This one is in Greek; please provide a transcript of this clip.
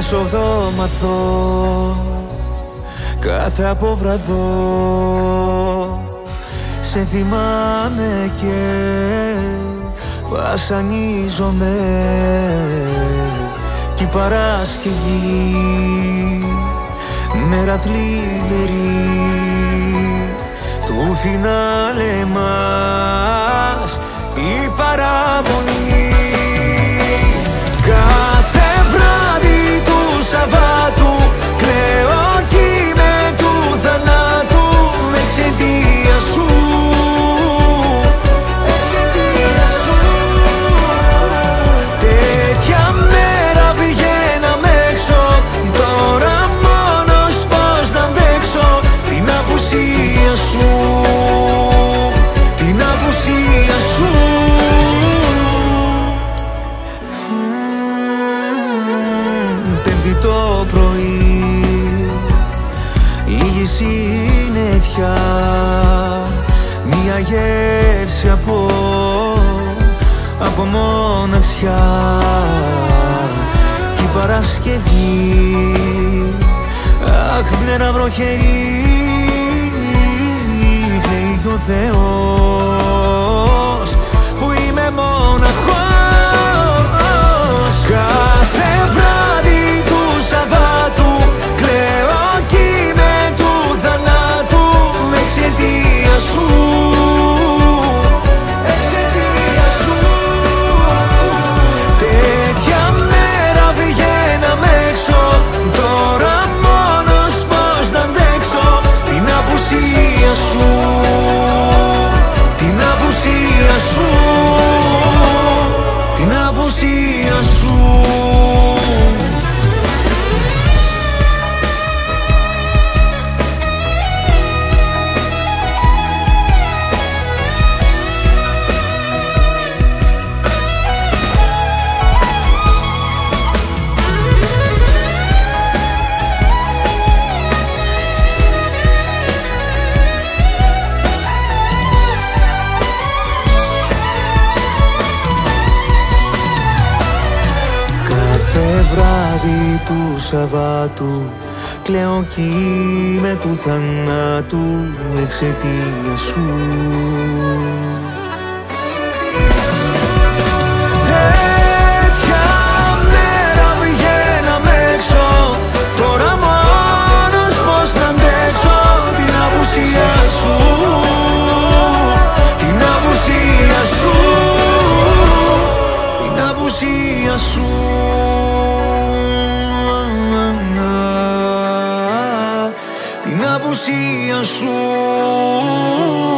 μεσοβδόμαδο κάθε αποβραδό σε θυμάμαι και βασανίζομαι κι η Παρασκευή μέρα θλιβερή του φινάλε μας η παραμονή. Κάθε βράδυ του Σαββάτου κλαίω κι με του θανάτου εξαιτία σου, εξαιτία σου. Τέτοια μέρα πηγαίναμε έξω, τώρα μόνος πως να αντέξω την απουσία σου, την απουσία σου. Πέμπτη το πρωί, λίγη συννεφιά, μια γεύση από μοναξιά κι η Παρασκευή, αχ μέρα βροχερή, κλαίει ο Θεός που είμαι μοναχός. Κάθε βράδυ του Σαββάτου κλαίω κι με του θανάτου εξαιτία σου, εξαιτία σου. Τέτοια μέρα πηγαίναμε έξω, τώρα μόνος πως να αντέξω την απουσία σου, την απουσία σου, την απουσία σου. Βράδυ του Σαββάτου κλαίω κι με του θανάτου εξαιτία σου. Τέτοια μέρα πηγαίναμε έξω, τώρα μόνος πως να αντέξω την απουσία σου, την απουσία σου, την απουσία σου. Την απουσία σου.